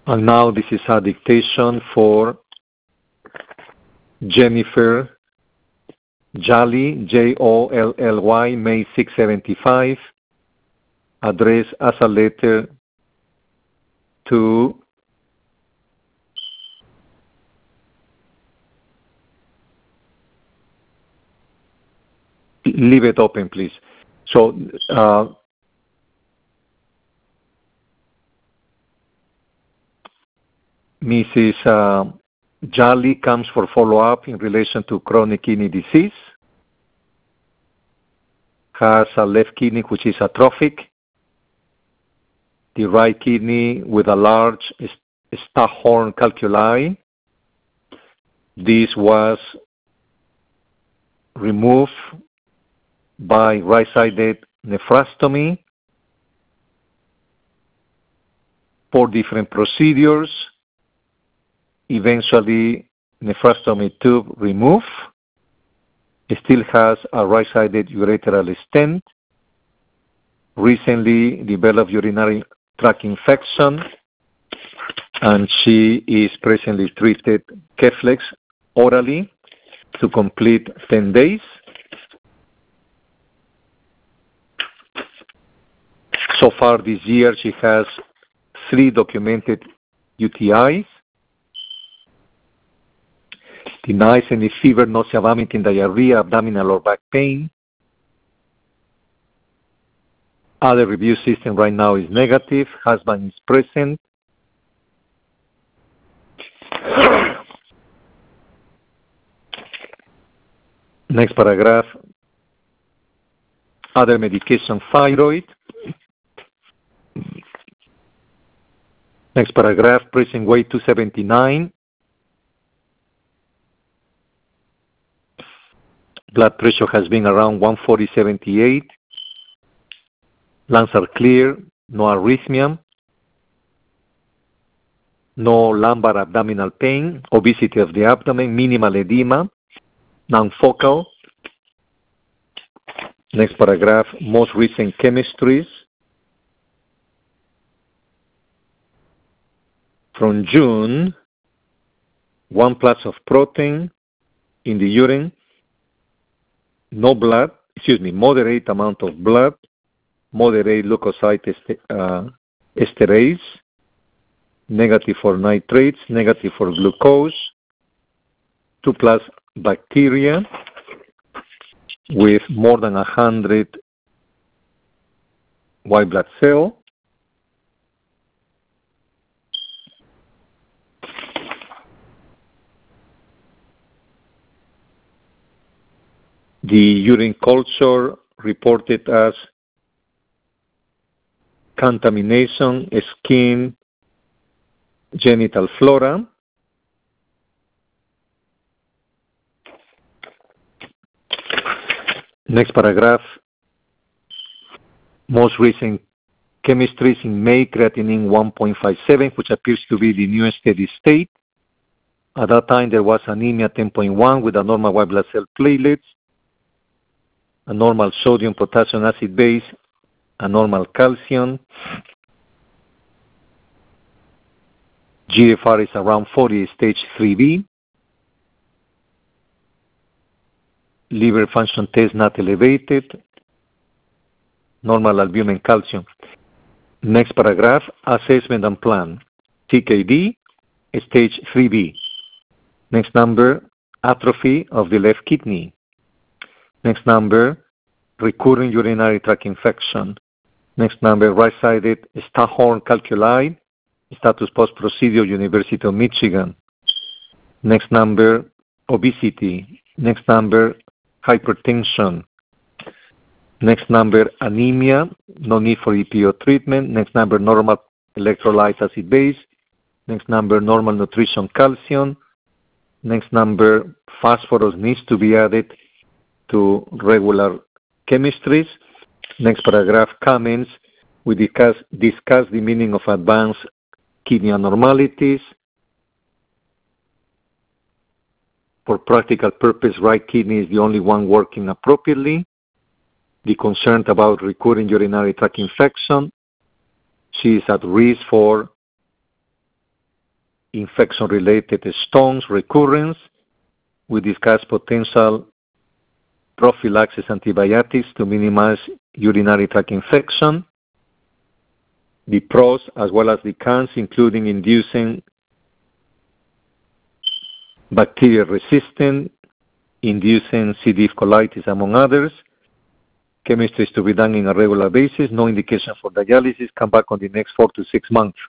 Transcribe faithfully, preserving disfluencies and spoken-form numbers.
And now this is a dictation for Jennifer Jolly, J O L L Y, May sixth, seventy-five, addressed as a letter to leave it open, please. So, uh, Missus Uh, Jolly comes for follow-up in relation to chronic kidney disease, has a left kidney which is atrophic, the right kidney with a large Staghorn calculi. This was removed by right-sided nephrostomy, four different procedures, eventually nephrostomy tube removed. It still has a right-sided ureteral stent, recently developed urinary tract infection, and she is presently treated Keflex orally to complete ten days. So far this year, she has three documented U T Is: denies any fever, nausea, vomiting, diarrhea, abdominal or back pain. Other review system right now is negative. Husband is present. Next paragraph. Other medication, thyroid. Next paragraph, present weight two seventy-nine. Blood pressure has been around one forty seventy-eight. Lungs are clear, no arrhythmia, no lumbar abdominal pain, obesity of the abdomen, minimal edema, non-focal. Next paragraph, most recent chemistries. From June, one plus of protein in the urine, no blood, excuse me, moderate amount of blood, moderate leukocyte est- uh, esterase, negative for nitrates, negative for glucose, two plus bacteria with more than one hundred white blood cell. The urine culture reported as contamination, skin, genital flora. Next paragraph, most recent chemistries in May, creatinine one point five seven, which appears to be the new steady state. At that time, there was anemia ten point one with a normal white blood cell platelets, a normal sodium potassium acid base, a normal calcium. G F R is around forty, stage three B. Liver function test not elevated. Normal albumin calcium. Next paragraph, assessment and plan. T K D, stage three B. Next number, atrophy of the left kidney. Next number, recurring urinary tract infection. Next number, right-sided Staghorn calculi, status post-procedure, University of Michigan. Next number, obesity. Next number, hypertension. Next number, anemia, no need for E P O treatment. Next number, normal electrolyte acid base. Next number, normal nutrition calcium. Next number, phosphorus needs to be added to regular chemistries. Next paragraph, comments. We discuss, discuss the meaning of advanced kidney abnormalities. For practical purpose, right kidney is the only one working appropriately. The concern about recurring urinary tract infection. She is at risk for infection-related stones recurrence. We discussed potential prophylaxis antibiotics to minimize urinary tract infection. The pros as well as the cons, including inducing bacterial resistance, inducing C. diff colitis, among others. Chemistry is to be done on a regular basis. No indication for dialysis. Come back on the next four to six months.